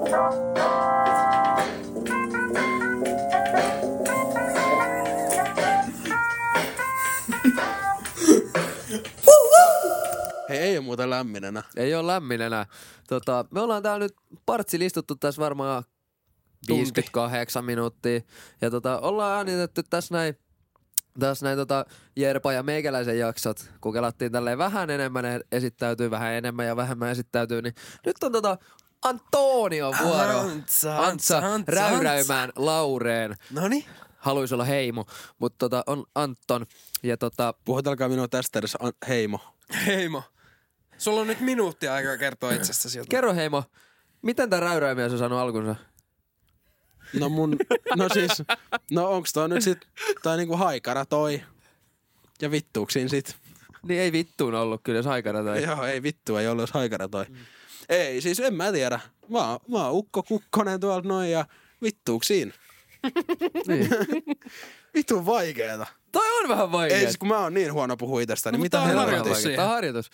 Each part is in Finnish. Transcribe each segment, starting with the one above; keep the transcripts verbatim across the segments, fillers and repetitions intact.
Hei, ei oo muuten lämmin enää. Ei oo lämmin enää. Tota, me ollaan täällä nyt partsi listuttu tässä varmaan viisikymmentäkahdeksan minuuttia. Ja tota, ollaan äänitetty tässä näin, tässä näin tota Jerpa ja meikäläisen jaksot. Kun kelattiin tälleen vähän enemmän esittäytyy, vähän enemmän ja vähemmän esittäytyy, niin nyt on tota Antonio vuoro. Antsa, Antsa, Antsa, räyräymään Laureen. Noniin. Haluaisi olla heimo, mutta tota on Anton. Ja tota... Puhutelkaa minua tästä edes an- heimo. Heimo. Sulla on nyt minuutti aikaa kertoa itsestäsi. Kerro heimo, miten tää räyräimies on saanut alkunsa? No mun, no siis, no onks toi nyt sit, tai niinku haikara toi. Ja vittuuksiin sit. Niin ei vittuun ollut kyllä, jos haikara toi. Joo, ei vittu, ei ollut jos haikara toi. Mm. Ei, siis en mä tiedä. Mä, oon- mä oon Ukko Kukkonen tuolta noin ja vittuuksiin. Niin. Vittu vaikeeta. Toi on vähän vaikea. Ei siis kun mä oon niin huono puhua itsestäni, No, niin mitä mutta tää on helvettiä. harjoitus. Tää on harjoitus.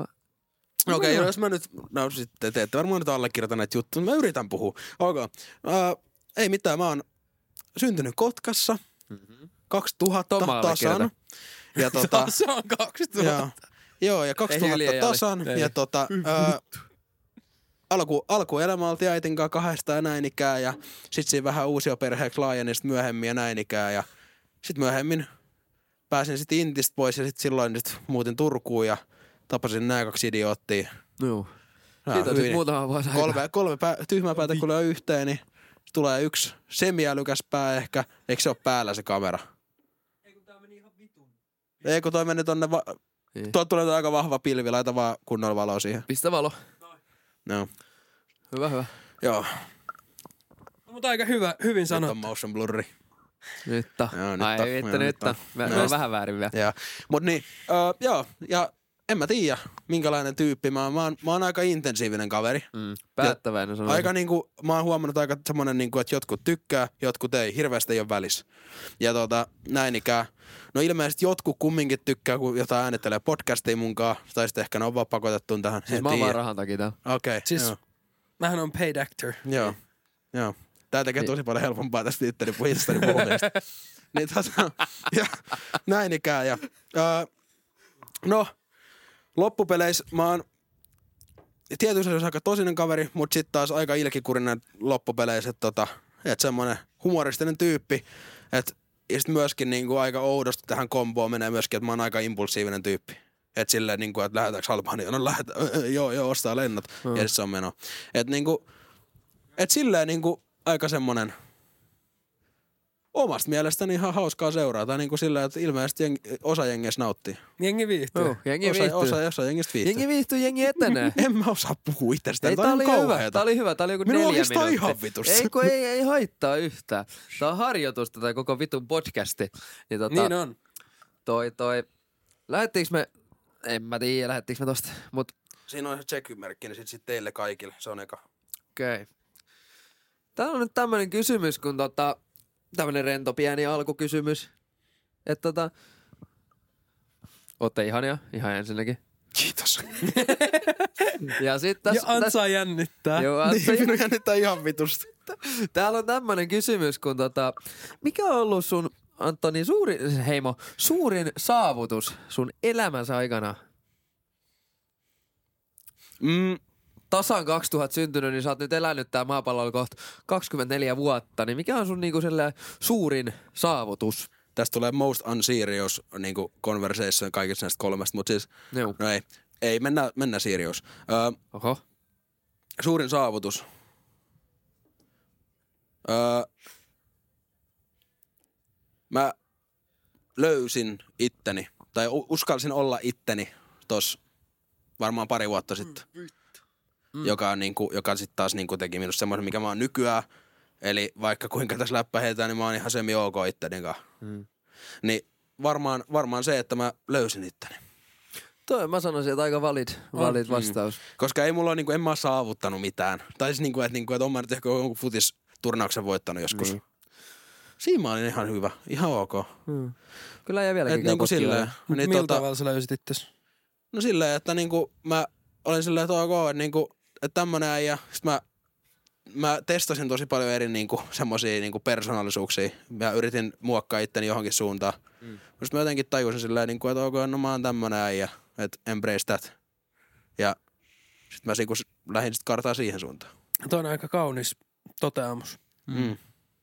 No okei, okay, jos mä nyt, no sitten te ette varmaan nyt allekirjoita näitä juttuja, mä yritän puhua. Ok, uh, ei mitään, mä oon syntynyt Kotkassa, Mm-hmm. kaksituhatta Ton mä allekirjoitan. tasan. Ja tota, Se on kaksituhatta. joo, joo, ja kaksituhatta Hilja tasan. Ei. Ja tota, uh, alku, alkuelämä oltiin äitin kanssa kahdesta ja näin ikään, ja sit siinä vähän uusioperheeksi laajeni sit myöhemmin ja näin ikään, ja sit myöhemmin pääsin sit Intistä pois ja sit silloin sit muutin Turkuun ja tapasin nää kaksi idioottia. Joo. Nää Siitä on hyvin- sit muutama vuosi aikaa. Kolme, kolme pää, tyhmää päätä kun lyö yhteen, niin tulee yksi semiälykäs pää ehkä. Eikö se ole päällä se kamera? Ei kun tää meni ihan vitun. Ei kun toi meni tonne, va- Niin. tuolta tulee aika vahva pilvi, laita vaan kunnolla valoa siihen. Pistä valo. No. Hyvä, hyvä. Joo, No, mutta aika hyvä, hyvin nyt sanottu. on motion blurri. Nyt on. Joo, nyt Ai on. vittu, Joo, nyt nyt on. on. Mä, mä Joo. oon vähän väärin vielä. Ja, mut niin, uh, joo, ja en mä tiedä, minkälainen tyyppi mä oon. Mä oon, mä oon aika intensiivinen kaveri. Mm. Päättäväinen sanoisin. Aika niinku, mä oon huomannut aika semmonen niinku, että jotkut tykkää, jotkut ei. Hirveästi ei ole välissä. Ja tota, näin ikään. No ilmeisesti jotkut kumminkin tykkää, kun jotain äänittelee podcastia munkaan. Tai sitten ehkä ne on vaan pakotettu tähän. Siis En mä oon tiedä. vaan rahan takia täällä. Okei, okay, Siis joo. mähän on paid actor. Joo, joo. Tää tekee Niin. tosi paljon helpompaa tästä itteni puhistani puhumisesta. Niin tota, ja näin ikään. Ja, ää, no, loppupeleissä mä oon tietysti se aika tosinen kaveri, mutta sitten taas aika ilkikurinen loppupeleissä, että tota, et semmonen humoristinen tyyppi, että ja sit myöskin niinku aika oudosti tähän komboon menee myöskin, että mä oon aika impulsiivinen tyyppi. Että silleen niinku, että lähdetäänkö Albaniaan, no lähdetään, joo, joo, ostaa lennot, Mm. ja sit se on meno. Että niinku, et silleen niinku aika semmonen omasta mielestäni ihan hauskaa seuraa. Tai niinku silleen, että ilmeisesti jengi, osa jengiä nauttii. Jengi viihtyy. Joo, jengi Osa, viihtyy. osa, osa jengistä viihtyy. Jengi viihtyy, jengi etenee. En mä osaa puhua itsestäni. Ei, Tää tää on oli niin hyvä, kauheeta. tää oli hyvä, tää oli joku Minua neljä ahdistaa minuuttia. ihan vitusti. Ei kun ei, ei haittaa yhtään. Tää on harjoitusta tai koko vitun podcasti. Niin, tota, Niin on. toi, toi, lähettiinkö me, en mä tiedä, lähettiinkö me tosta, mut Siinä on se check-merkki, niin sit, sit teille kaikille. Se on eka. okei. Okay. Täällä on nyt tämmönen kysymys, kun tota, tämmönen rento pieni alkukysymys. Että tota, ootte ihania, ihan ensinnäkin. Kiitos. Ja sit Ja tässä, Antsa jännittää. joo, Antsa, Niin, minun jännittää ihan vitusti. täällä on tämmönen kysymys, kun tota, mikä on ollut sun, Antoni, suurin, heimo, suurin saavutus sun elämänsä aikana? Mm, Tasan kaksituhatta syntynyt, niin sä oot nyt elänyt tää maapallolla kohta kaksikymmentäneljä vuotta, niin mikä on sun niinku suurin saavutus? tästä tulee most unserious niinku conversation kaikista näistä kolmesta, mutta siis, Joo. no ei, ei mennä, mennä serious. Öö, Oho. suurin saavutus. Öö, mä löysin itteni, tai u- uskalsin olla itteni tos varmaan pari vuotta sitten. Mm. Joka, on niinku, joka sitten taas niinku teki minusta semmoisen, mikä mä oon nykyään. Eli vaikka kuinka tässä läppä heitään, niin mä oon ihan semi ok itteni kanssa. Mm. Niin varmaan, varmaan se, että mä löysin itteni. Toi mä sanoisin, että aika valid, valid Mm. vastaus. Koska ei mulla ole, niinku, en mä ole saavuttanut mitään. Tai siis niinku, että niinku, et on mä nyt ehkä jonkun futisturnauksen voittanut joskus. Niin. Siinä mä olin ihan hyvä, ihan ok. Mm. Kyllä ei vieläkin Et niinku silleen. Mut Niin, millä tota, tavalla sä löysit itses? no silleen, että niinku mä olin silleen, että ok, että niinku, että tämmönen äijä. Sit mä mä testasin tosi paljon eri niinku, semmosia niinku persoonallisuuksia. Mä yritin muokkaa itteni johonkin suuntaan. Mm. Sitten mä jotenkin tajusin silleen, niinku, että ok, no mä oon tämmönen äijä, että embrace that. Ja sit mä niinku lähdin sit kartaa siihen suuntaan. Tuo on aika kaunis toteamus. Mm.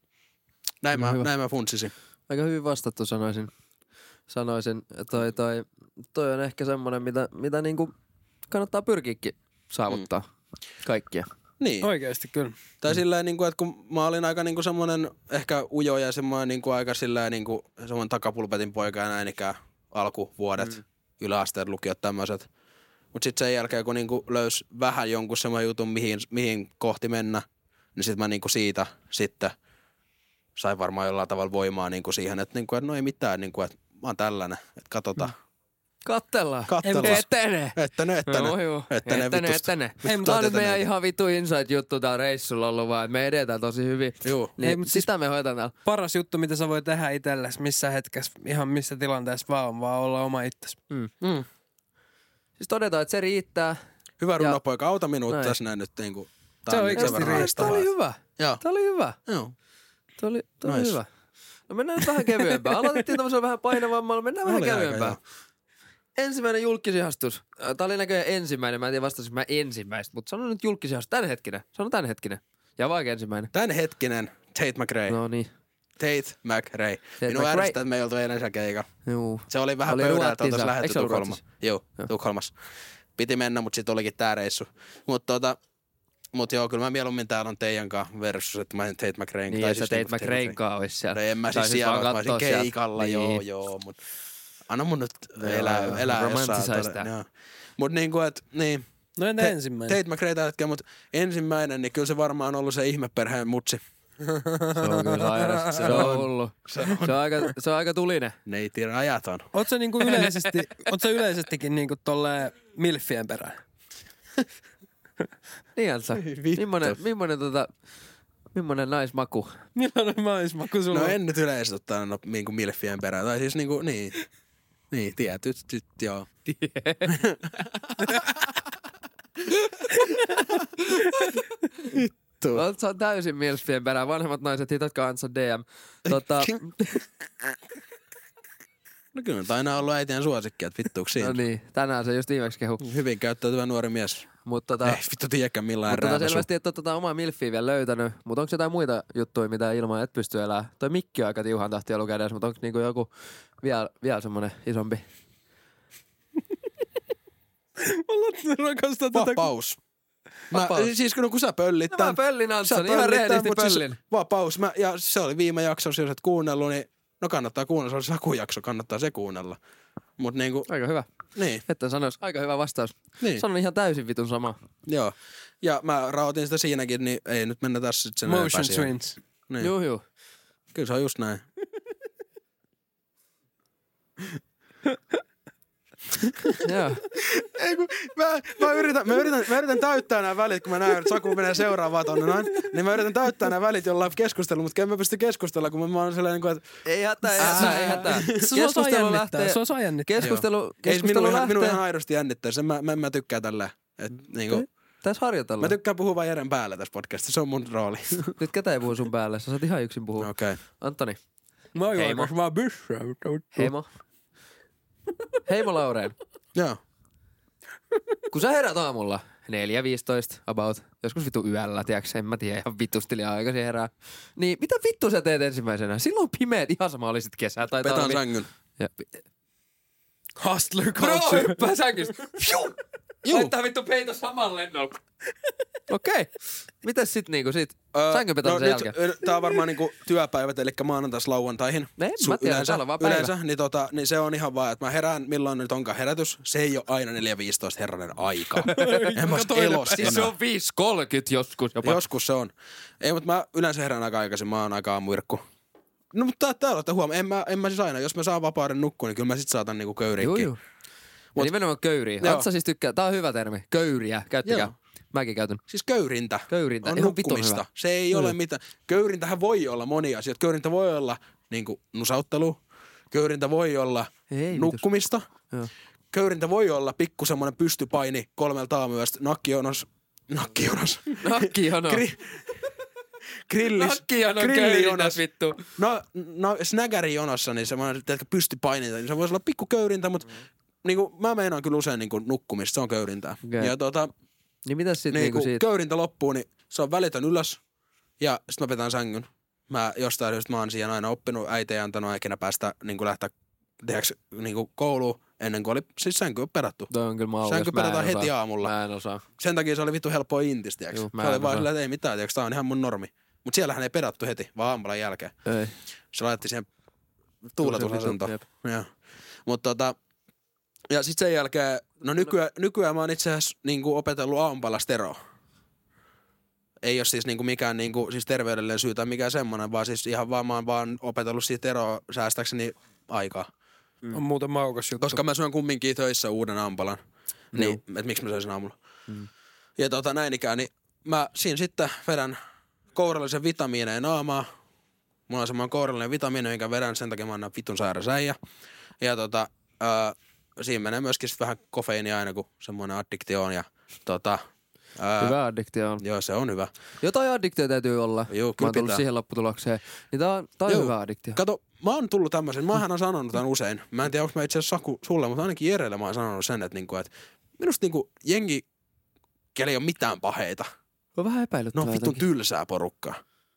Näin, mä, näin mä funtsisin. Aika hyvin vastattu sanoisin. Sanoisin, toi, toi, toi on ehkä semmonen, mitä, mitä niinku kannattaa pyrkiäkin saavuttaa. Mm. Kaikkia. Niin. Oikeesti kyllä. Tai mm. silleen, niinku, että kun mä olin aika niinku semmonen ehkä ujo ja semmoinen niinku aika silleen niinku semmoinen takapulpetin poika ja näin ikään alkuvuodet, mm. yläasteet, lukiot tämmöiset. Mut sit sen jälkeen, kun niinku löys vähän jonkun semmoinen jutun, mihin, mihin kohti mennä, niin sit mä niinku siitä sitten sain varmaan jollain tavalla voimaa niinku siihen, että niinku, et no ei mitään, niinku, että mä oon tällainen, että katsotaan. Mm. Kattellaan. Kattellaan. Etene. Ettene, ettene. Joo, joo. Ettene, Ettene, ettene. Tää on nyt meidän ihan vitu inside-juttu tää reissulla ollut vaan, että me edetään tosi hyvin. Joo. Niin, Ei, mut sitä me hoitaan täällä. Paras juttu, mitä sä voi tehdä itsellesi missä hetkessä, ihan missä tilanteessa vaan on, vaan olla oma itsesi. Mm. Mm. Siis todetaan, että se riittää. Hyvä runopoika, auta minut näin. Tässä näin nyt niinku. Se on oikeasti riittää. Tää oli hyvä. Joo. Tää oli hyvä. Joo. Tää oli, tää oli nice. hyvä. No mennään nyt vähän kevyempään. Aloitettiin tämmöisellä vähän painavammalla. Mennään vähän kevyempään. Ensimmäinen julkisihastus. Tää oli näköjään ensimmäinen. Mä en tiedä vastasinko mä ensimmäistä, mutta sano nyt julkisihastus. Tämänhetkinen. Sano tämänhetkinen. Ja vaikka ensimmäinen. Tämänhetkinen Tate McRae. No niin. Tate McRae. Tate Minun McRae. ärsyttää, että me ei oltu eilen siellä keikalla. Juu. Se oli vähän Oli pöydällä, että oltais Ruotsissa. lähdetty Eikö se ollut Tukholmaan. Ruotsissa? Joo, Joo. Tukholmassa. Piti mennä, mutta sitten olikin tää reissu. Mutta tota, mut joo, kyllä mä mieluummin täällä on teidän kanssa versus, että mä en Tate McRaen. Niin, että Tate McRaen kanssa olisi siellä. En mä siis Taisit siellä, vaan mä olisin kattoo keikalla, sieltä. joo, Niin. joo, mut anna mun nyt elää, Joo, elää romantisoi jossain. sitä. Joo. Mut niinku, et, niin. No entä Te- ensimmäinen? Tate McRae tällä hetkellä, mut ensimmäinen, niin kyllä se varmaan on ollut se ihmeperheen mutsi. Se on kyllä sairas. Se on hullu. Se on, se on, aika, se on aika tulinen. Neiti rajaton. Oot sä niinku yleisesti, oot sä yleisestikin niinku tolleen milfien perään? Niinhän sä. Mimmonen, mimmonen, tota, mimmonen naismaku. Millainen maismaku sulla No on? en nyt yleisesti ottanut no, niinku milfien perään. Tai siis niinku, niin. Niin, tietyt, sit, joo. Vittu. Oot sä täysin milfien perään. Vanhemmat naiset, hitatkaa Antsa D M. Tota, No kyllä nyt aina ollut äitien suosikki, että vittuuks siinä. no niin, tänään se just viimeksi kehu. Hyvin käyttäytyvä nuori mies. Mut tota, Ei vittu tiedäkään millään Mutta tota rääväsu. selvästi et ole tota omaa milfiä vielä löytänyt. Mutta onko jotain muita juttuja, mitä ilman et pysty elämään? Toi mikki on aika tiuhan tahtia ollut kädessä, mutta onko niinku joku vielä, vielä semmonen isompi? Mä rakastan tätä. Vapaus. Mä, Vapaus. siis kun, kun sä pöllit No tän. mä pöllin sä Antsan, pöllit ihan tän, rehellisesti mut pöllin. Siis vapaus. Mä, ja se oli viime jaksossa, jos et kuunnellut, niin no kannattaa kuunnella. Se oli Saku-jakso, kannattaa se kuunnella. Mut niinku, Aika hyvä. niin, Että sanois, aika hyvä vastaus. niin, Sanon ihan täysin vitun sama. joo. Ja mä raotin sitä siinäkin, niin ei nyt mennä tässä sit sen Motion enempää siihen. Twins. Niin. Juu, juu. Kyllä se on just näin. Joo. Ei kun, mä, mä, yritän, mä, yritän, mä yritän täyttää nämä välit, kun mä näen, että Saku menee seuraavaan tonne noin, niin mä yritän täyttää nämä välit jollain keskustelu, mutta en mä pysty keskustella, kun mä, mä oon sellainen, että Ei hätää, ei hätää, ei hätää. Se on saa jännittää. Se on saa jännittää. Keskustelu, ei keskustelu minun, ihan, lähtee. minun ihan aidosti jännittää, sen mä, mä, mä tykkään tällä. Et, niinku, Tässä harjoitellaan. mä tykkään puhua vaan Jeren päällä tässä podcastissa, se on mun rooli. Nyt ketä ei puhu sun päälle, sä saat ihan yksin puhua. Okei. Okay. Antoni. Mä oon Heimo. jo vaan byssää. Heimo. Heimo Laureen. Joo. Kun sä herät aamulla, neljä viisitoista about, joskus vittu yöllä, tiiäks, en mä tiedä, ihan vittusti liian aikaisin herää. Niin mitä vittu sä teet ensimmäisenä? Silloin on pimeät, ihan sama olisit kesä tai Petaan talvi. sängyn. Ja, Hustler bro, culture. hyppää sängystä. Fiu! Juu. Laittaa vittu peito saman lennolla. Okei. Mitäs sit niinku sit? Öö, Sänkypeton sen nyt, jälkeen. ö, Tää on varmaan niinku työpäivät, eli maanantaista lauantaihin. No en Su- mä tiedä, yleensä, täällä on vaan päivä. yleensä niin, tota, niin se on ihan vaan, että mä herään milloin nyt onkaan herätys. Se ei ole aina neljä viisitoista herranen aika. En mä ois elossa Siis se enää. on viisi kolmekymmentä joskus jopa. Joskus se on. Ei, mutta mä yleensä herään aika aikaisin. Mä oon aika aamuirkku. No, mutta täällä olette huomaa. En mä, en mä siis aina. Jos mä saan vapauden nukkua, niin kyllä mä sit saatan niinku köyriinkin. Juu, juu. Ja nimenomaan köyriä. Joo. Antsa siis tykkää, tää on hyvä termi. Köyriä, käyttäkää. Joo. Mäkin käytän. Siis köyrintä. Köyrintä, On ihan vitun nukkumista. hyvä. Se ei Joo, ole joo. mitään. Köyrintähän voi olla monia asioita. Köyrintä voi olla niinku nusauttelu. Köyrintä voi olla Ei nukkumista. Joo. Köyrintä voi olla pikku semmonen pystypaini kolmelta aamuyöstä nakkijonos Nakkijonos. Nakkijono. Gri, grillis. Nakkijono grillijonos. vittu. No, no snägärijonossa, niin semmoinen, teetkö, pystypaininta, niin se voisi olla pikku köyrintä, mutta mm. niinku, mä meinaan kyllä usein niinku nukkumista, se on köyrintää. Okay. Ja tota, niin mitäs sit niinku, niinku siitä? köyrintä loppuu, niin se on välitön ylös ja sit mä petän sängyn. Mä jostain syystä mä oon siihen aina oppinut, äiti ei antanut ikinä päästä niinku lähteä tehdäks niinku kouluun ennen kuin oli siis sänky perattu. Toi on kyllä maukas. Sänky perataan heti aamulla. Mä en osaa. Sen takia se oli vittu helppoa intis, tiiäks. Juu, Se oli vaan silleen, että ei mitään, tiiäks, tää on ihan mun normi. Mut siellähän ei perattu heti, vaan aamulan jälkeen. Ei. Se laitettiin siihen tuuletusasentoon. Joo. Mut tota, ja sit sen jälkeen, no nykyään, nykyään mä oon itse asiassa niinku opetellut aamupalla steroa. Ei oo siis niinku mikään niinku, siis terveydellinen syy tai mikään semmonen, vaan siis ihan vaan mä oon vaan opetellut siitä steroa säästäkseni aikaa. Mm. On muuten maukas juttu. Koska mä syön kumminkin töissä uuden aamupalan. Niin, et miksi mä söisin aamulla. Mm. Ja tota näin ikään, niin mä siinä sitten vedän kourallisen vitamiineen naamaa. Mulla on semmoinen kourallinen vitamiini, minkä vedän, sen takia mä annan vitun sairas äijä. Ja tota, ää, siinä menee myöskin sit vähän kofeiinia aina, kun semmoinen addiktio on. Ja tota, ää, hyvä addiktio on. Joo, se on hyvä. Jotain addiktio täytyy olla. Joo, mä kyllä oon tullut pitää. siihen lopputulokseen. Niin tää on, tää on Joo. hyvä addiktio. Kato, mä oon tullut tämmöisen, mähän on sanonut tämän usein. Mä en tiedä, onko mä itse asiassa Saku sulle, mutta ainakin Jerelle mä oon sanonut sen, että, niinku, että minusta niinku jengi, kellä ei ole mitään paheita. On vähän Ne epäilyttävää. on vitun jotenkin. tylsää porukkaa.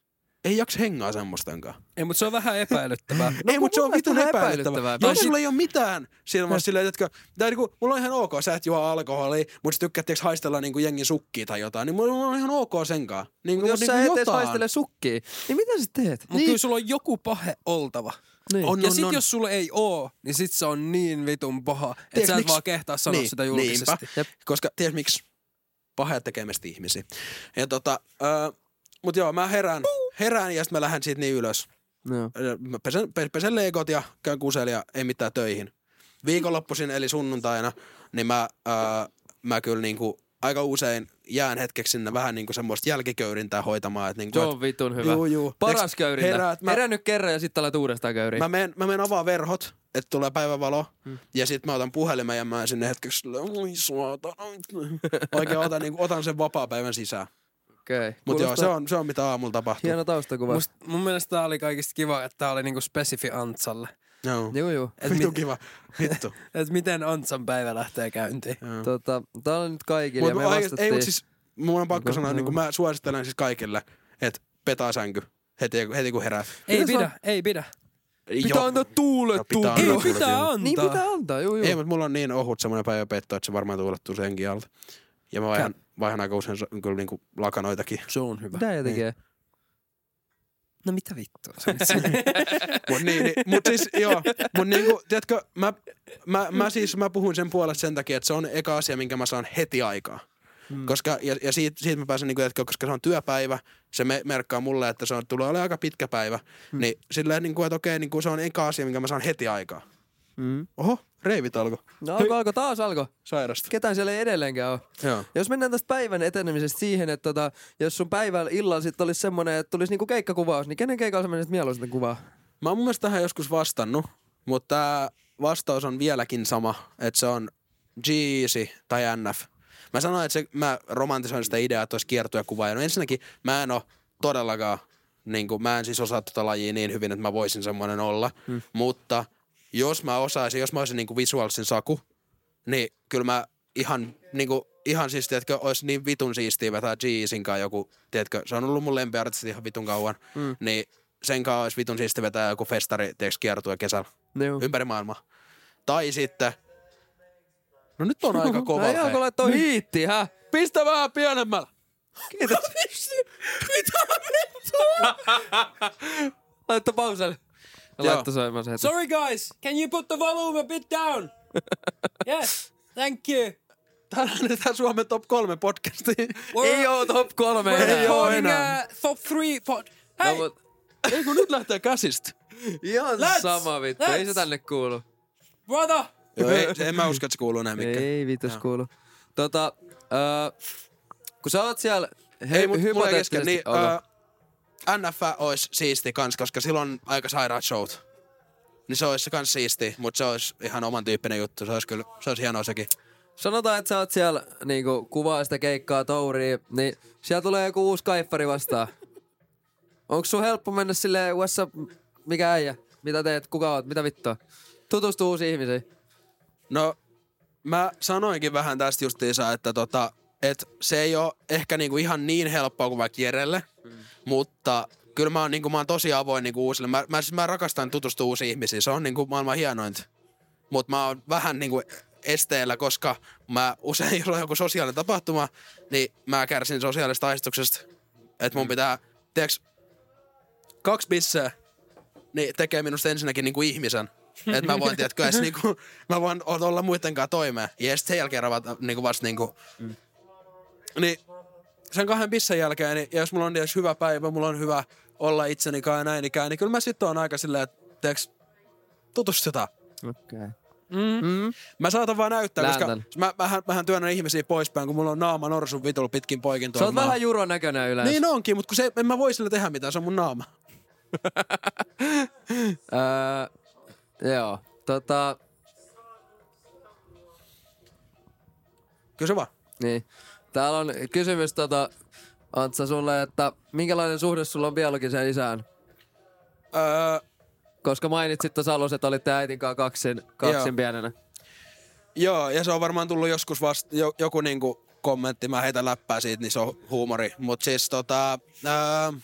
Ei jaks hengaa semmoistenkaan. Ei, mutta se on vähän epäilyttävää. No, ei, mutta se on mun vitun mielestä vähän epäilyttävää. epäilyttävää. Jos Tai sulla ei ole mitään silmässä silleen, että tai niinku, mulla on ihan ok, sä et juo alkoholia, mutta sä tykkäät tiiäks, haistella niinku jengin sukkia tai jotain, niin mulla on ihan ok senkaan. Niinku, Mut jos niinku sä et edes jotain. haistele sukkia, niin mitä sä teet? Mutta niin. Kyllä sulla on joku pahe oltava. Niin. On, Ja on, sit on. jos sulla ei oo, niin sit se on niin vitun paha, että Tiedätkö sä et miksi? vaan kehtaa sanoa Niin, sitä julkisesti. Niinpä. Koska tiedät miksi? Paheet tekee meistä ihmisiä. Ja tota, äh, mut joo, mä herään, herään ja sit mä lähden siitä niin ylös. No. Mä pesen, pe- pesen leikot ja käyn kuseli ja ei mitään töihin. Viikonloppuisin eli sunnuntaina, niin mä, äh, mä kyllä niinku aika usein jään hetkeksi sinne vähän niinku semmoista jälkiköyrintää hoitamaan. Et niinku, Se on vitun hyvä. Juu, juu. Paras Tiiäks, köyrintä. heräät, mä- Herää nyt kerran ja sitten alat uudestaan köyriin. Mä menen, mä menen avaa verhot, että tulee päivävalo. Hmm. Ja sit mä otan puhelimen ja mä sinne hetkeksi silleen, oi suota. Oikein otan, niin, otan sen vapaa-päivän sisään. Okei. Okay. Mut joo, se on, se on mitä aamulla tapahtuu. Hieno taustakuva. Must, mun mielestä tää oli kaikista kiva, että tää oli niinku spesifi Antsalle. Joo. Joo, joo. Et, Vittu mit, kiva. Vittu. et miten Antsan päivä lähtee käyntiin. Joo. Tota, tää on nyt kaikille ja Mut me oikeesti- vastattiin. ei, mut siis mun on pakko Onko- sanoa, joo. niin kun mä suosittelen siis kaikille, että petaa sänky heti, heti kun herää. Ei Mitä pidä, ei pidä. Pitää antaa tuulettua. pitää Ei antaa pitää antaa. Niin pitää antaa, joo joo. Ei, mutta mulla on niin ohut semmoinen päiväpeitto, että se varmaan tuulettuu senkin alta. Ja mä vaihan, vaihan aika usein so- kyllä niinku lakanoitakin. Se on hyvä. Mitä ei tekee? No mitä vittua? Mut niin, niin, mut siis joo, mut niinku, tiedätkö, mä, mä, mä siis mä puhuin sen puolesta sen takia, että se on eka asia, minkä mä saan heti aikaa. Hmm. Koska, ja, ja siitä, siitä mä pääsen, niinku, tiedätkö, koska se on työpäivä, se me, merkkaa mulle, että se on, tulee olemaan aika pitkä päivä. Hmm. Niin silleen, niinku, että okei, niinku, se on eka asia, minkä mä saan heti aikaa. Mm. Oho, reivit alkoi. No alko, alko, taas alko. Sairasta. Ketään siellä ei edelleenkään ole. Joo. Jos mennään tästä päivän etenemisestä siihen, että tota, jos sun päivän illalla sitten olisi semmoinen, että tulisi niinku keikkakuvaus, niin kenen keikalla sä menisit mieluusti kuvaa? Mä oon mun mielestä tähän joskus vastannut, mutta tää vastaus on vieläkin sama, että se on G-Eazy tai N F. Mä sanoin, että se, mä romantisoin sitä ideaa, että olisi kiertuekuvaaja. No ensinnäkin mä en oo todellakaan, niin kuin, mä en siis osaa tota lajia niin hyvin, että mä voisin semmoinen olla. Hmm. Mutta jos mä osaisin, jos mä olisin niin kuin visuaalisen Saku, niin kyllä mä ihan, niin kuin, ihan siis, tiedätkö, olisi niin vitun siistiä vetää G-Eazyn kanssa joku, tiedätkö, se on ollut mun lempiartisti ihan vitun kauan, hmm. niin sen kanssa olisi vitun siistiä vetää joku festari, tiedätkö, kiertue kesällä. Joo. Ympäri maailmaa. Tai sitten, no nyt on aika kova. Ei alko laittaa hiittiä, hä? Pistä vähän pienemmällä. Kiitos. Mitä vittua? Laittaa pauselle. Joo. Laittaa soimaan se heti. Sorry guys, can you put the volume a bit down? Yes, thank you. Tää on Suomen top kolme podcasti. Ei oo top kolme We're enää. oo recording enää. uh, top three pod. Hei, No, mut, Ei kun nyt lähtee käsistä. ihan Let's- sama vittu, ei se let's- tänne kuulu. brother. Joo, ei, en mä usko, että se kuuluu näin mikään. Ei vitus kuulu. Tota, äh, kun sä oot siellä he, Ei, mut mulla ei kesken. hypoteettisesti Niin, ollut. uh, N F olisi siisti kans, koska silloin on aika sairaat showt. Niin se olisi kans siisti, mutta se olisi ihan oman tyyppinen juttu. Se olisi kyllä, se olisi hienoa sekin. sanotaan, että sä oot siellä niinku kuvaa sitä keikkaa touria, niin siellä tulee joku uusi kaiffari vastaan. Onko sun helppo mennä silleen, what's up, mikä äijä? Mitä teet? Kuka oot? Mitä vittua? Tutustu uusiin ihmisiin. No, mä sanoinkin vähän tästä justiinsa, että tota, et se ei ole ehkä niinku ihan niin helppoa kuin vaikka Jerelle, mm. mutta kyllä mä oon, niinku, mä oon tosi avoin niinku uusille. Mä, mä, siis mä rakastan tutustua uusiin ihmisiin, se on niinku maailman hienointa. Mutta mä oon vähän niinku esteellä, koska mä usein, jos on joku sosiaalinen tapahtuma, niin mä kärsin sosiaalisesta ahdistuksesta. Että mun pitää, tiedätkö, kaksi pisseä, niin tekee minusta ensinnäkin niinku ihmisen. Että mä voin, tiedätkö, edes niinku, mä voin olla muidenkaan toimeen. Ja sitten sen jälkeen ravata niinku vasta niinku. Mm. Niin sen kahden pissen jälkeen, niin jos mulla on edes hyvä päivä, mulla on hyvä olla itsenikaan ja näin ikään, niin kyllä mä sitten oon aika silleen, että tiedätkö, tutustutaan. Okei. Okay. Mm. Mm. Mä saatan vaan näyttää, Läntän. koska mä, mähän, mähän työnnän ihmisiä poispäin, kun mulla on naama norsun vitulla pitkin poikin tuolla. Sä oot vähän juron näköinen yleensä. Niin onkin, mutta kun se, en mä voi sillä tehdä mitään, se on mun naama. öö, joo, tota... Kysy vaan. Niin. Täällä on kysymys tota, Antsa sulle, että minkälainen suhde sulla on biologiseen isään? Öö, Koska mainitsit tuossa alussa, että olitte äitin kanssa kaksin, kaksin pienenä. Joo, ja se on varmaan tullut joskus vasta jo, joku niinku kommentti, mä heitän läppää siitä, niin se on huumori. Mut siis tota... Öö,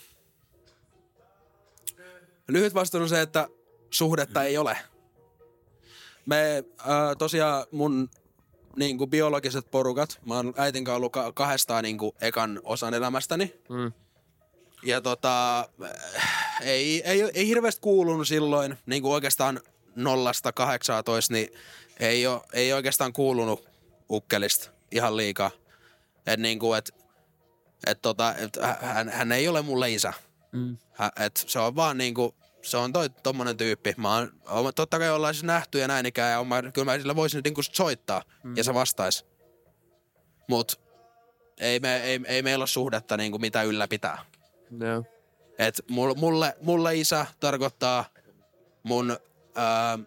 lyhyt vastaus on se, että suhdetta ei ole. Me öö, tosiaan mun niinku biologiset porukat, mä oon äitin kanssa ollut ka- kahdestaan niinku ekan osan elämästäni. Mm. Ja tota, ei, ei, ei hirveästi kuulunut silloin, niin kuin oikeastaan nollasta kahdeksaatoista, niin ei, ole, ei oikeastaan kuulunut ukkelista ihan liikaa. Että niin kuin, et, et tota, et hän, hän ei ole mulle isä. Mm. Hä, et se on vaan niin kuin, se on toi tommonen tyyppi. Mä oon, totta kai ollaan siis nähty ja näin ikään, ja on, kyllä mä sillä voisin niin kuin soittaa, mm. ja se vastaisi. Mut ei, me, ei, ei meillä ole suhdetta niin kuin mitä ylläpitää. No. Et mulle, mulle isä tarkoittaa mun ää,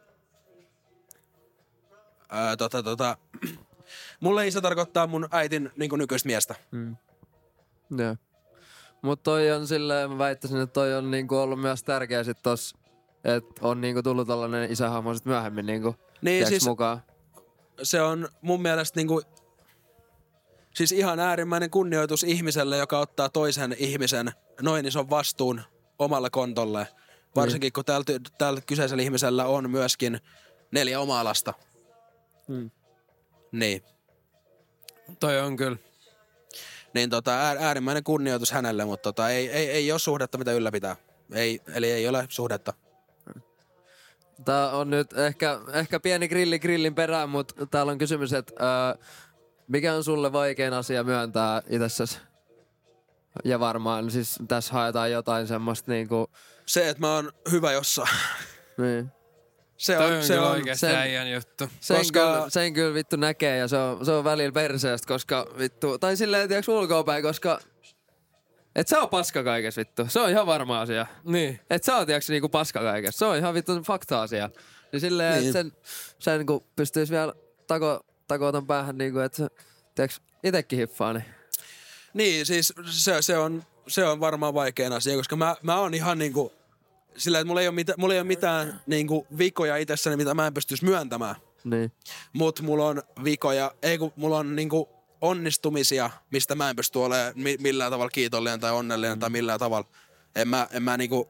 ää, tota, tota, mulle isä tarkoittaa mun äitin niin nykyistä miestä. Mm. Joo. Mut toi on silleen, mä väittäisin, että toi on niinku ollut myös tärkeä sit tossa, että on niinku tullut tällainen isähahmo sit myöhemmin niinku niin, siis mukaan. Se on mun mielestä niinku, siis ihan äärimmäinen kunnioitus ihmiselle, joka ottaa toisen ihmisen noin ison vastuun omalle kontolle. Varsinkin mm. kun tällä, tällä kyseisellä ihmisellä on myöskin neljä omaa lasta. Mm. Niin. Toi on kyllä. Niin tota, äärimmäinen kunnioitus hänelle, mutta tota, ei, ei, ei ole suhdetta, mitä ylläpitää. Ei, eli ei ole suhdetta. Tää on nyt ehkä, ehkä pieni grilli grillin perään, mutta täällä on kysymys, että ää, mikä on sulle vaikein asia myöntää itsessäsi? Ja varmaan siis tässä haetaan jotain semmoista niinku... Se, että mä oon hyvä jossain. Niin. Se on, on se on oikeesti äijän juttu. Sen, koska... kyllä, sen kyllä vittu näkee ja se on, se on välillä perseestä, koska vittu... Tai silleen, tiiäks ulkoapäin, koska... Et sä oo paska kaikessa vittu. Se on ihan varma asia. Niin. Et sä oot tiiäks niinku paska kaikessa. Se on ihan vittu fakta-asia. Niin silleen, niin. että sen, sen niinku pystyis vielä tako, takoo ton päähän niinku, että tiiäks itekin hiffaa, niin... Niin, siis se, se, on, se on varmaan vaikein asia, koska mä, mä oon ihan niinku... Sillä, että mulla ei ole, mit, mulla ei ole mitään niinku vikoja itsessäni, mitä mä en pystyisi myöntämään. Niin. Mut mulla on vikoja, ei kun mulla on niinku onnistumisia, mistä mä en pysty olemaan millään tavalla kiitollinen tai onnellinen mm. tai millään tavalla. En mä, en mä niinku...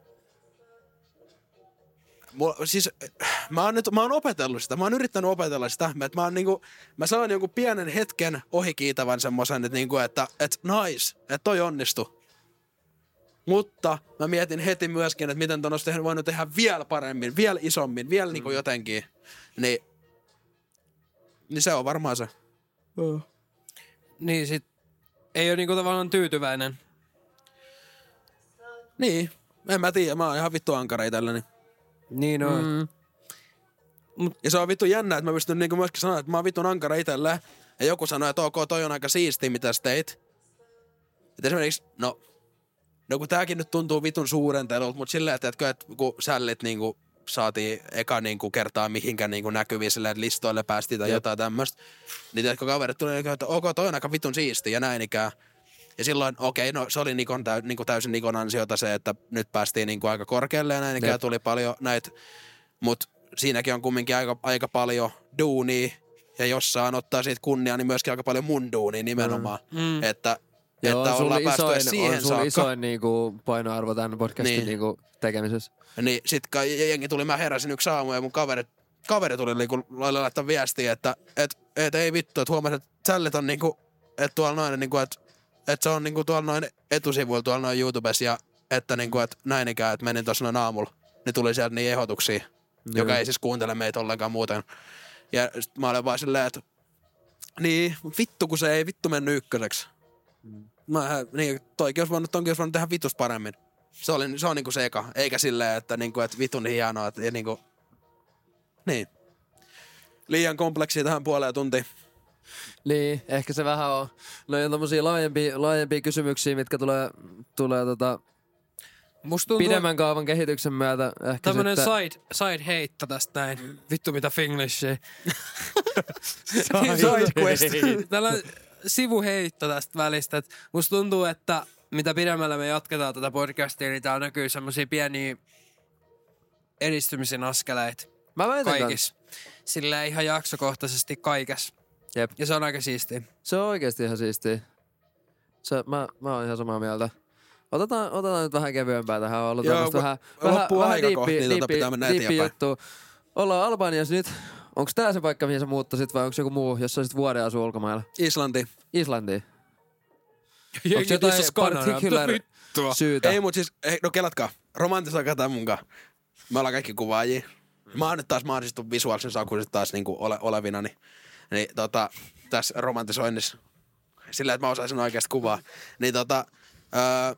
Mulla, siis mä oon, nyt, mä oon opetellut sitä, mä oon yrittänyt opetella sitä, että mä, oon niinku, mä saan jonkun pienen hetken ohikiitävän semmosen, että, niinku, että et nice, että toi onnistui. Mutta mä mietin heti myöskin, että miten ton olisi voinut tehdä vielä paremmin, vielä isommin, vielä mm. niinku jotenkin. Niin, niin se on varmaan se. Oh. Niin sit ei ole niinku tavallaan tyytyväinen. Niin, en mä tiedä, mä oon ihan vittu ankara itselleni. Niin on. Mm. Mut. Ja se on vittu jännä, että mä pystyn niinku myöskin sanoa, että mä oon vitun ankara itselleen. Ja joku sanoo, että ok, toi on aika siistiä, mitä sä teit. Että esimerkiksi, no... No kun tääkin nyt tuntuu vitun suurentelulta, mutta silleen, että, että kun sällit niinku saatiin eka niinku kertaa mihinkään niinku näkyviin silleen, että listoille päästiin tai Jep. jotain tämmöistä. Niin tiedätkö, kaverit tuli, että ok, toi on aika vitun siisti ja näin ikään. Ja silloin, okei, okay, no se oli Nikon täy, niinku täysin Nikon ansiota se, että nyt päästiin niinku aika korkealle ja näin ikään. Tuli paljon näitä, mutta siinäkin on kumminkin aika, aika paljon duunia. Ja jos saan ottaa siitä kunniaa, niin myöskin aika paljon mun duunia nimenomaan. Mm. Että, Joo, että on ollaan sulla päästy isoin, edes siihen on sulla saakka. isoin niinku painoarvo tämän podcastin Niin. niinku tekemisessä. Niin sit ka- jengi tuli, mä heräsin yksi aamu ja mun kaveri, kaveri tuli niinku laittaa viestiä, että et, et ei vittu, että huomasin, että sällit on niinku, että tuolla noin niinku, että et se on niinku tuolla noin etusivuilla tuolla noin YouTubessa ja että niinku, että näin ikään, että menin tuossa noin aamulla. Niin tuli sieltä niin ehdotuksia, Joo. joka ei siis kuuntele meitä ollenkaan muuten. Ja sit mä olen vaan silleen, että niin, vittu kun se ei vittu mennyt ykköseksi. Mä, niin, toikin olisi voinut, tonkin olisi voinut tehdä vitusta paremmin. Se, oli, se on niinku se eka, eikä silleen, että, niinku, että vitun hienoa. Että, ja niinku, niin. Liian kompleksia tähän puoleen tuntiin. Niin, ehkä se vähän on. No on tommosia laajempia, laajempia kysymyksiä, mitkä tulee, tulee tota, Musta tuntuu, pidemmän kaavan kehityksen myötä. Ehkä tämmönen sitten, side, side heitto tästä näin. Vittu mitä finglishia. Side quest. Tällainen sivuheitto tästä välistä. Et musta tuntuu, että mitä pidemmällä me jatketaan tätä podcastia, niin täällä näkyy semmosia pieniä edistymisen askeleita Mä väitän kans. kaikissa. Silleen ihan jaksokohtaisesti kaikessa. Jep. Ja se on aika siistiä. Se on oikeesti ihan siistiä. Se, mä, mä oon ihan samaa mieltä. Otetaan, otetaan nyt vähän kevyempää tähän. On ollut Joo, tämmöstä kun vähän, loppuu vähän, aika vähän kohti, niin tota pitää mennä diippi eteenpäin. juttu. Ollaan Albaniassa nyt. Onks tää se paikka, mihin sä muuttasit vai onko joku muu, jos sä olisit vuoden asu ulkomailla? Islanti. Islantiin. Jengi Onko jotain dissas Kanadaa. particular Vittua. syytä? Ei, mut siis, ei, no kelatkaa. Romantisoikaa tää munkaan. Me ollaan kaikki kuvaajia. Mä oon nyt taas mahdollistu visuaalisen sakuiset taas niinku ole, olevina, niin, niin tota, tässä romantisoinnissa. Sillä, että mä osaisin oikeasti kuvaa. Niin tota, öö,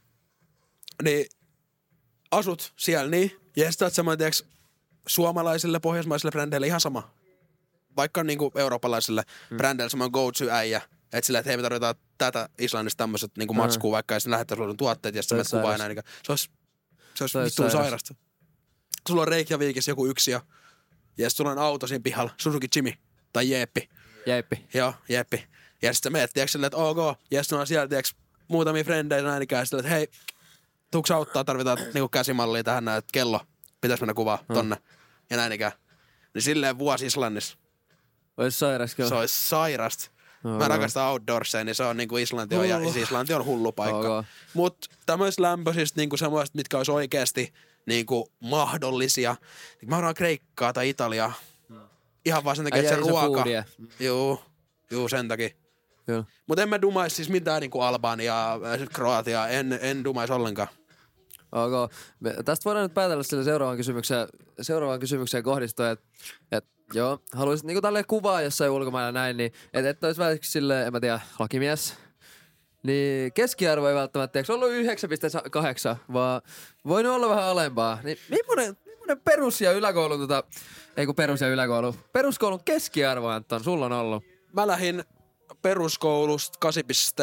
niin asut siellä niin, ja sitten semmoinen, tiiäks, suomalaisille, pohjoismaisille brändeille ihan sama. Vaikka niinku eurooppalaisille mm. brändeille semmoinen go-to-äijä. Että sillä, että hei, me tarvitaan tätä Islannista tämmöiset niinku matskua, vaikka ei sinne lähettäisi luodun tuotteet, ja sitten Se me olisi kuvaa enää. Se olisi, se olisi Se olisi vittuun sairasta. sairasta. Sulla on Reykjavikissa joku yksi ja, ja sitten sulla on auto siinä pihalla, Suzuki Jimmy tai Jeeppi. Jeeppi. Joo, Jeeppi. Ja sitten sä meet, tiiäks, silleen, että ok. Ja sitten on siellä, tiiäks, muutamia frendejä näin ikään, silleen, että hei, tuuks auttaa, tarvitaan niinku käsimallia tähän näin, että kello, pitäis mennä kuvaa tonne. Hmm. Ja näin ikään. Niin silleen vuosi Islannissa. Ois sairas kyllä. Se olisi sairasta. Oo. Mä rakastan outdoorsia, niin se on niinku Islanti on, ja siis Islanti on hullu paikka. Ok. Mut tämmöiset lämpöisistä niinku semmoiset, mitkä olisi oikeasti niinku mahdollisia. Mä haluan Kreikkaa tai Italiaa. Ihan vaan sen takia, että Äijä se iso ruoka. foodie. Juu, juu sen takia. Joo. Mut en mä dumais siis mitään niinku Albaniaa, äh, Kroatiaa, en, en dumais ollenkaan. Ok. Me, tästä voidaan nyt päätellä sille seuraavaan kysymykseen, seuraavaan kysymykseen kohdistuen, että et, joo, haluaisit niinku tälleen kuvaa jossain ulkomailla näin, niin et, et ois välttämättä silleen, en mä tiedä, lakimies. Niin keskiarvo ei välttämättä, eikö ollut yhdeksän pilkku kahdeksan, vaan voinut olla vähän alempaa. Niin millainen, millainen perus- ja yläkoulun, tota, ei kun perus- ja yläkoulu, peruskoulun keskiarvo, Anton, sulla on ollut? Mä lähdin peruskoulusta kahdeksan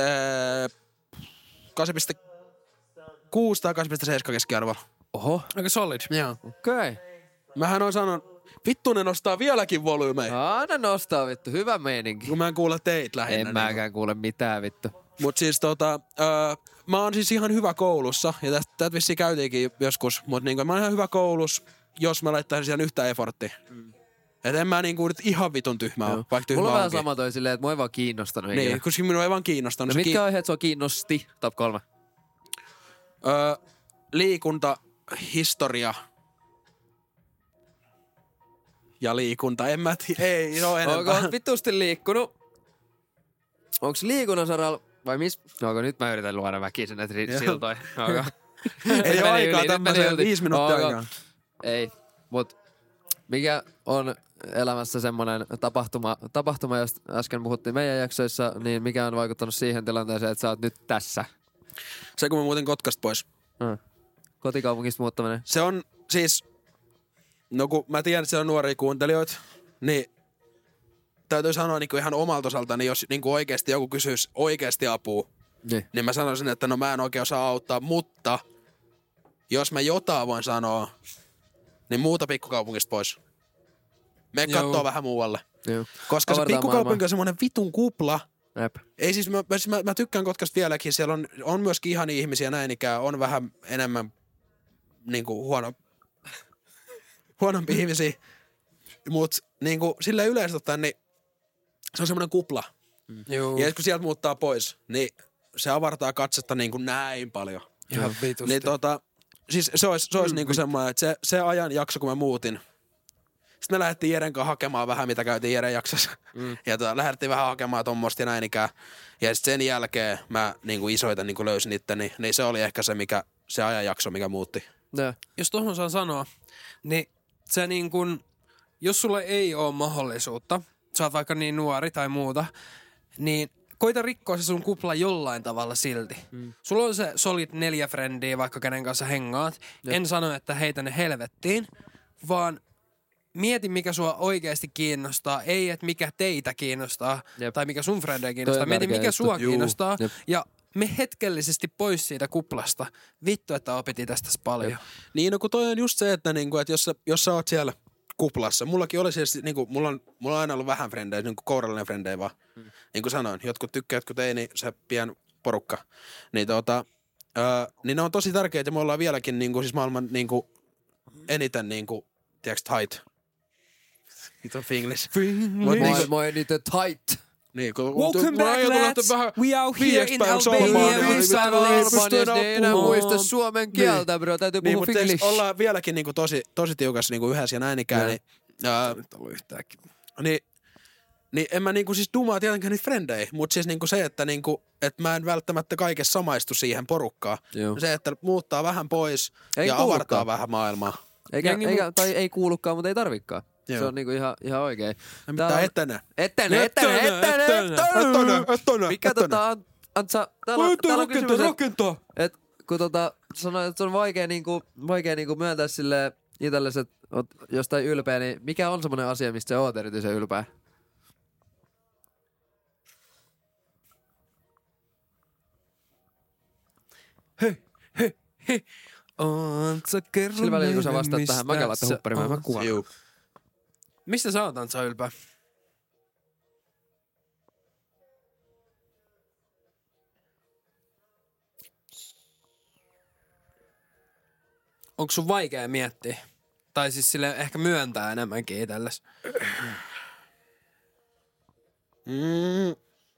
pilkku kuusi tai kahdeksan pilkku seitsemän keskiarvolla. Oho, Aika solid. Joo. okei. Okay. Mähän on sanonut, vittu ne nostaa vieläkin volyymeja. Aina nostaa vittu, hyvä meininki. Kun mä en kuule teitä lähinnä. En mäkään kuule mitään vittu. Mut siis tota, öö, mä oon siis ihan hyvä koulussa, ja tästä, tästä vissiin käytiinkin joskus, mut niinku, mä oon ihan hyvä koulussa, jos mä laittaisin siihen yhtä efforttia. Mm. Et en mä niinku nyt ihan vitun tyhmää ole, vaikka tyhmä Mulla on vähän onkin. sama toi silleen, että mua ei vaan kiinnostanut Niin, ikinä. koska minua ei vaan kiinnostanut. No Se mitkä ki- aiheet sua kiinnosti? Top kolme. öö, liikunta, historia ja liikunta. En mä tiedä, ei oo enempää. Onko vitusti liikkunut? Onks liikunnan saralla vai mis? Onko nyt mä yritän luoda väkisin näitä ri- Joo. siltoja. Onko? Ei oo aikaa tämmöiseen viisi minuuttia Onko? aikaa. Ei, mut mikä on elämässä semmonen tapahtuma, tapahtuma, josta äsken puhuttiin meidän jaksoissa, niin mikä on vaikuttanut siihen tilanteeseen, että sä oot nyt tässä? Se kun mä muuten Kotkasta pois. Hmm. Kotikaupungista muuttaminen. Se on siis, no kun mä tiedän, että siellä on nuoria kuuntelijoita, niin täytyy sanoa niin kuin ihan omalta osaltani, niin jos niin kuin oikeasti joku kysyisi oikeasti apua, Niin. niin mä sanoisin, että no mä en oikein osaa auttaa, mutta jos mä jotain voin sanoa, niin muuta pikkukaupungista pois. Me Joo. kattoo vähän muualle. Joo. Koska se Avartaa pikkukaupunki maailmaa. on semmoinen vitun kupla. Jep. Ei siis, mä, mä, siis mä, mä tykkään Kotkasta vieläkin. Siellä on, on myöskin ihania ihmisiä näin ikään. On vähän enemmän niinku huono, huonompi ihmisiä. Mut niinku silleen yleisesti ottaen, niin se on semmoinen kupla. Joo. Ja kun sieltä muuttaa pois, niin se avartaa katsetta niinku näin paljon. Ihan vitusti. Niin tota, siis se olisi, se olisi niinku semmoinen, että se, se ajan jakso, kun mä muutin. Sitten me lähdettiin Jeren kanssa hakemaan vähän, mitä käytiin Jeren jaksossa. Mm. Ja tota, lähdettiin vähän hakemaan tommoista ja näin ikään. Ja sitten sen jälkeen mä niinku isoita niinku löysin itteni. Niin se oli ehkä se, mikä, se ajanjakso, mikä muutti. Joo. Jos tohon saa sanoa, niin se niin kun, jos sulla ei ole mahdollisuutta, sä oot vaikka niin nuori tai muuta, niin koita rikkoa se sun kupla jollain tavalla silti. Mm. Sulla on se solid neljä frendiä, vaikka kenen kanssa hengaat. Jep. En sano, että heitä ne helvettiin, vaan mieti, mikä sua oikeasti kiinnostaa. Ei, että mikä teitä kiinnostaa Jep. tai mikä sun frendejä kiinnostaa. Mieti, tärkeä mikä juttu. sua Juu. kiinnostaa. Jep. Ja me hetkellisesti pois siitä kuplasta. Vittu, että opitin tästä paljon. Jep. Niin, no kun toi on just se, että, niinku, että jos, sä, jos sä oot siellä kuplassa. Mullakin oli siis, niinku, mulla, on, mulla on aina ollut vähän frendejä, niinku kourallinen frendejä vaan. Hmm. Niin kuin sanoin, jotkut tykkää, jotkut ei, niin se pien porukka. Niin tota, öö, niin ne on tosi tärkeitä. Me ollaan vieläkin niinku, siis maailman niinku, eniten niinku, tiedätkö, tight. It on Finglish. Mut niinku, Maailma eniten tight. niin, kun Welcome mun back, ajatellaan, lads. että vähän We out here viideksi in päiväksi Albania. Albania, We niin start vittu, listening. Albaniassa ei enää puhumaan. muista suomen kieltä, bro. Täytyy Niin, puhua mutta tiiäks, finglish. ollaan vieläkin niinku tosi, tosi tiukassa niinku yhdessä ja näin ikään. Niin, ää, Nyt ollut yhtäänkin. niin, niin en mä niinku siis dumaa tietenkään niitä frendejä, mutta siis niinku se, että niinku, et mä en välttämättä kaikessa samaistu siihen porukkaan. Joo. Se, että muuttaa vähän pois Ei ja kuulukaan. avartaa vähän maailmaa. Eikä, Jengi eikä, mut- tai ei kuulukaan, mutta ei tarvikaan. Joo. Se on niinku ihan, ihan oikein. Mitä etene? Etene, etene, etene, etene. etene, Mikä tota, Ant- Antsa, täällä on, täällä on kysymys, että rakentaa. et, kun tota, sanoit, että se on vaikea, niinku, vaikea niinku myöntää sille itsellesi, että oot jostain ylpeä, niin mikä on semmoinen asia, mistä sä oot erityisen ylpeä? Hei, hei, hei. Antsa, kerro Sillä välillä, kun sä meille, vastaat tähän, mistä mäkin laittaa sä hupparimaan, mä oot. kuvaan. Juu. Mistä sä oot, Antsa, ylpeä? Onko sun vaikea miettiä? Tai siis sille ehkä myöntää enemmänkin itsellesi. Mm.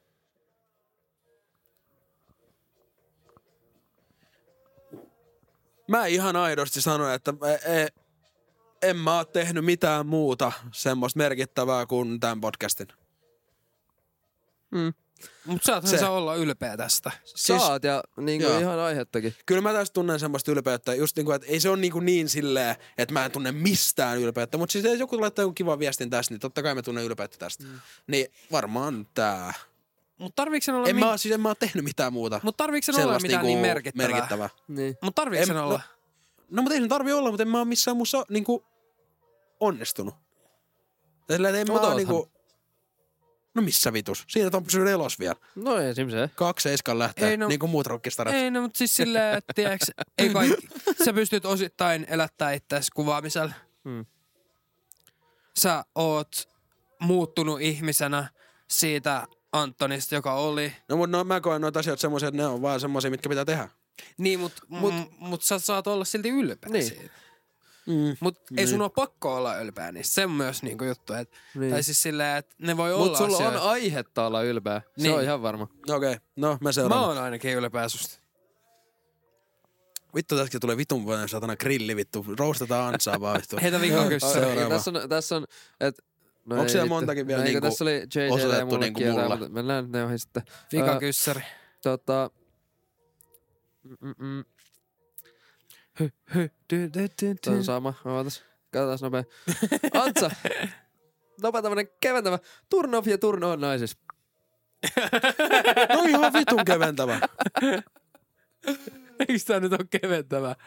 Mä ihan aidosti sanon, että e, e, en mä oo tehnyt mitään muuta semmoista merkittävää kuin tämän podcastin. Mm. Mut saathan Se. sä olla ylpeä tästä. Siis- Saat ja niinku Joo. ihan aihettakin. Kyllä mä tästä tunnen semmoista ylpeyttä, just niinku, että ei se ole niinku niin silleen, että mä en tunne mistään ylpeyttä, mutta siis jos joku laittaa joku kivan viestin tästä, niin totta kai mä tunnen ylpeyttä tästä. Mm. Niin varmaan tää. Mut tarviiko sen olla, En mi- mä, oo- siis en mä oo tehnyt mitään muuta. Mut tarviiko sen olla sellaista mitään niin niinku merkittävää? merkittävää. Niin. Mut tarviiko En- sen olla? No mutta ei sen tarvi olla, mutta en mä oo missään muussa niinku onnistunut. Tällä, että en mä Mut oo oothan. niinku... No missä vitus? Siinä on pysynyt elos vielä. No ei se. Kaksi seiskan lähtee, Ei no- niin kuin muut rockistarat. Ei no, mutta siis silleen, että tiiäks, ei kaikki. Sä pystyt osittain elättää itseäsi kuvaamisella. Hmm. Sä oot muuttunut ihmisenä siitä Antonista, joka oli. No mutta no, mä koen noita asioita semmoisia, että ne on vaan semmoisia, mitkä pitää tehdä. Niin, mut, mut, mut sä saat olla silti ylpeä Niin. siitä. Mm. Mut Niin. ei sun ole pakko olla ylpeä niistä. Se on myös niinku juttu. Et, Niin. Tai siis silleen, että ne voi olla Mut sulla asioita. on aihetta olla ylpeä. Se Niin. on ihan varma. Okei, okay. No mä Mä seuraan. oon ainakin ylpeä susta. Vittu tästäkin tulee vitun vuoden satana grilli vittu. Roustataan Antsaa vaan vittu. Heitä viikon kyssä. Seuraava. Tässä on, tässä on, et, no Onko ei siellä vittu. montakin vielä No, eikö niinku tässä oli J J ja osoitettu mullekin niinku jotain, mulle? mutta mennään ne ohi sitten. Viikon Ää, kyssäri. Tota... Mm-mm. Tämä on sama. Ootas. Katsotaan nopea. Antsa! Nopea tämmönen keventävä. Turn off ja turn on naisissa. No ihan vitun keventävä. Eikö tää nyt ole keventävää?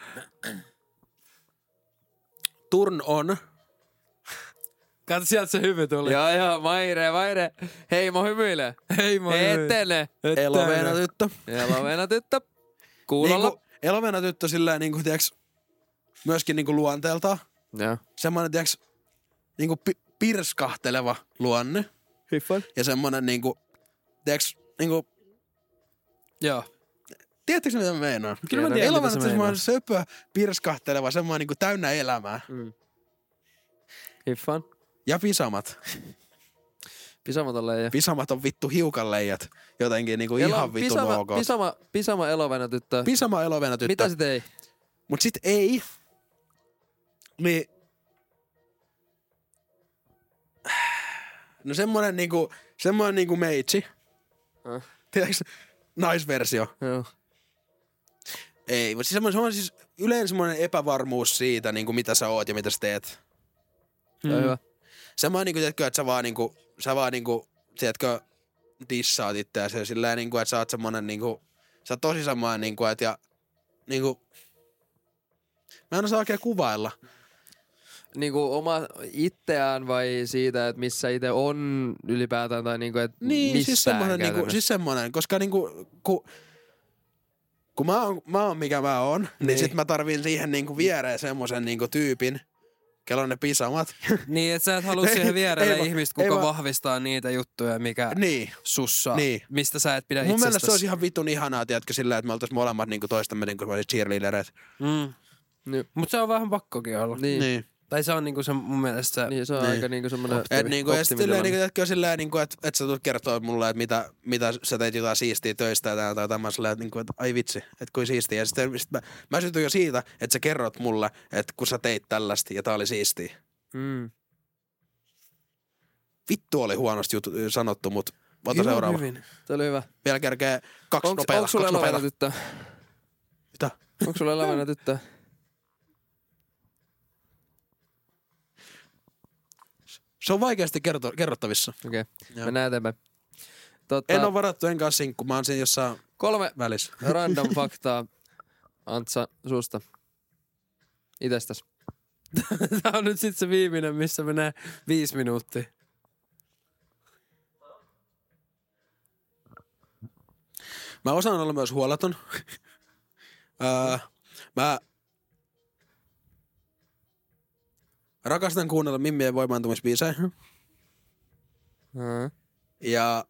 Turn on. Kato, sieltä se hymy tuli. Joo joo, Maire, Maire. Heimo hymyilee. Hei moi. Etene. Eloveena tyttö. Eloveena tyttö. Kuulolla. Niinku, eloveena tyttö sillä niinku, tiiäks, myöskin niinku luonteeltaan. Joo. Semmoinen, tiiäks, niinku pi- pirskahteleva luonne. Hiffan. Ja semmoinen niinku, tiiäks, niinku, Joo. tiedättekö mitä mä meinaan? Kyllä mä tiedän, mitä Elämä sä on semmoinen söpö, pirskahteleva, semmoinen niinku täynnä elämää. Mm. Hiffan. Ja pisamat. Pisamat on leija. Pisamat on vittu hiukanleijat. Jotenkin niinku ihan vittu pisama, ok. pisama, pisama elovena tyttö. Pisama elovena tyttö. Mitä se tei? Mut sit ei. Niin. No semmonen niinku, semmonen niinku meitsi. Äh. Tiedätkö, naisversio. Joo. Ei, mutta siis semmoinen, semmoinen siis yleensä semmoinen epävarmuus siitä, niinku mitä sä oot ja mitä sä teet. Se on hyvä. Semmoinen niinku, tiedätkö, että sä vaan niinku, sä vaan niinku, tiedätkö, dissaat itseäsi ja silleen niinku, että sä oot semmonen niinku, sä oot tosi semmoinen niinku, että ja niinku, mä en osaa oikein kuvailla. Niinku oma itseään vai siitä, että missä itse on ylipäätään tai niinku, että Niin, missään siis semmoinen, niinku, käytännössä. siis semmoinen, koska niinku, ku, kun mä oon, mä oon mikä mä oon, niin, Niin. niin sit mä tarviin siihen niinku viereen semmoisen niinku tyypin, kello on ne pisamat. Niin, että sä et halua Ei, siihen vierelle ei vaan- ihmistä, ei kuka vaan- vahvistaa niitä juttuja, mikä niin. sussa, Niin. mistä sä et pidä Mun mielestä se itsestäsi. olisi ihan vitun ihanaa, tiedätkö, sillä, että me oltais molemmat niinku toistamme niinku cheerleadereet. Mm. Niin. Mutta se on vähän pakkokin olla. Niin. Niin. Tai se on niinku se mun mielestä se... Niin, se on Niin. aika niinku semmonen Et niinku, ja sit silleen, optimitilanne. niinku, tiedätkö, silleen, niinku, että et sä tulet kertoa mulle, että mitä, mitä sä teit jotain siistiä töistä ja tää tai tämä silleen, että, niinku, että ai vitsi, että kuin siistiä. Ja sitten sit mä, mä sytyn jo siitä, että sä kerrot mulle, että kun sä teit tällaista ja tää oli siistiä. Mm. Vittu oli huonosti jut- sanottu, mut ota Ihan seuraava. hyvin. Se oli hyvä. Vielä kerkee kaksi Onks, nopeata, onks sulla kaksi elävänä nopeata. tyttö? Mitä? Onks sulla elävänä tyttö? Se on vaikeasti kerto- kerrottavissa. Okei, okay. Joo. mennään eteenpäin. Totta, En oo varattu enkaan sinkku, mä oon siinä jossain kolme välissä. random faktaa Antsa susta. Itestäs. Tää on nyt sit se viimeinen, missä menee viisi minuuttia. Mä osaan olla myös huoleton. öö, mä rakastan kuunnella Mimmien voimaantumisbiisejä. Uh-huh. Ja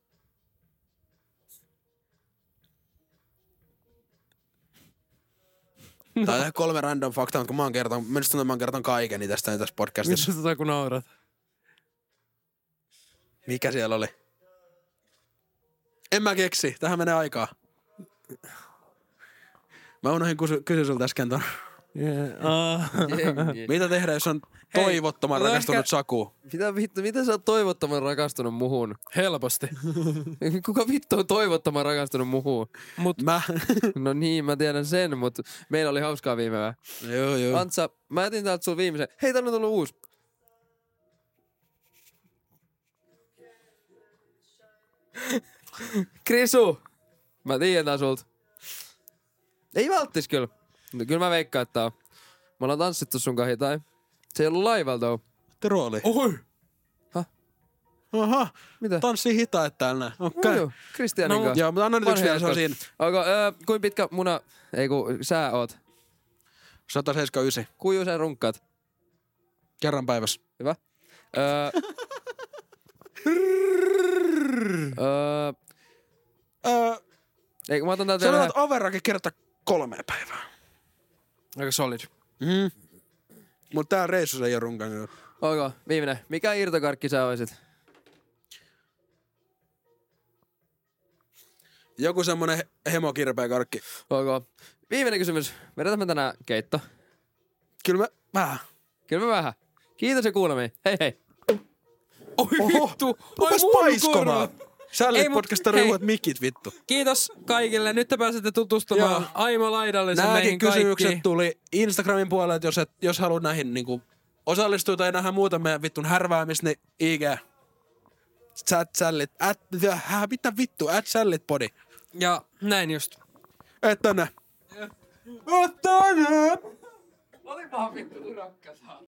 tää on ihan kolme random faktaa, mutta kun mä oon kertonut, mä nyt mä oon kertonut kaikeni tästä tässä podcastissa. Missä tota kun naurat? Mikä siellä oli? En mä keksi, tähän menee aikaa. Mä unohdin kysy- kysyä sulta äsken ton. Yeah. Uh. Jengi. Mitä tehdä, jos on Hei, toivottoman no rakastunut ehkä- Saku? Mitä vittu, miten sä oot toivottoman rakastunut muhun? Helposti. Kuka vittu on toivottoman rakastunut muhun? Mut Mä. No niin, mä tiedän sen, mutta meillä oli hauskaa viime yö. joo, joo. Antsa, mä etin täältä sun viimeisen. Hei, tänne on tullut uusi. Krisu! Mä tiedän sulta. Ei välttis kyllä. No, kyllä mä veikkaan, että tää on. Me ollaan tanssittu sun kanssa tai. Se ei ollut laivalta oo. Rooli. Oi! Aha, Mitä? tanssii hitaat täällä. Okay. Okei. Joo, Kristianin No, kanssa. Joo, mutta anna nyt yksi vielä, se on siinä. Onko, öö, kuinka pitkä muna, ei kun sä oot? sata seitsemänkymmentäyhdeksän. Kuinka usein runkkaat? Kerran päivässä. Hyvä. Öö, öö, Öö, ei, kun mä otan täältä vielä sanotaan, vähän. että overrakin kertaa kolmeen päivään. Aika solid. Mm. Mut tää reissu ei oo runkannut. Ok, viimeinen. Mikä irtokarkki sä oisit? Joku semmonen he- hemokirpeä karkki. Ok. Viimeinen kysymys. Vedetään me tänään keitto. Kyllä mä vähän. Kyllä me vähän. Kiitos ja kuulemiin. Hei hei. Oi Oho, vittu! rupas mun paiskomaan. korvat. Sällit Ei, mut podcasta hei. ruuat mikit vittu. Kiitos kaikille. Nyt te pääsette tutustumaan Joo. Aimo Laidallisen Nääkin meihin kysymykset kaikkiin. tuli Instagramin puolelle, että jos, et, jos haluat näihin niinku osallistua tai nähdä muuta meidän vittun härväämistä, niin I G. Chat sällit. At, hä, mitä vittu? At sällit podi. Ja näin just. Et tänne. Et tänne. Oli vaan vittu urakka saa.